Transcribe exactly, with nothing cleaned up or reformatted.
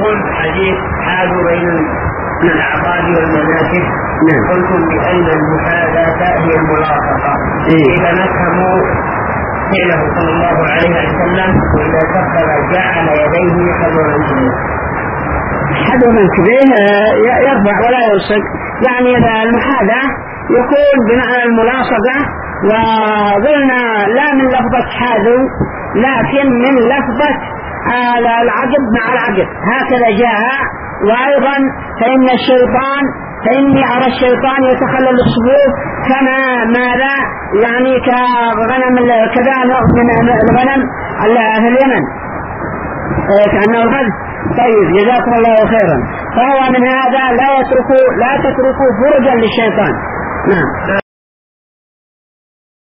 يقول حديث حالوا بين الأعقاد والمناسك. نعم. قلتم بأن المحاذاة هي الملاصقة. إيه؟ إذا نفهم فعله صلى الله عليه وسلم وإذا كبر جعل يديه حذو منكبيه. حذو منكبيه يرفع ولا يلصق، يعني المحاذاة يكون بمعنى الملاصقة، وقلنا لا من لفظة حاذو لكن من لفظة العقد مع العقد، هكذا جاء. وأيضا فإن الشيطان فإني أرى الشيطان يتخلل الصفوف كما ماذا يعني كغنم كذا من الغنم في اليمن كأنه الغد. طيب جزاكم الله خيرا. فهو من هذا لا يتركوا لا تتركوا فرجا للشيطان. نعم.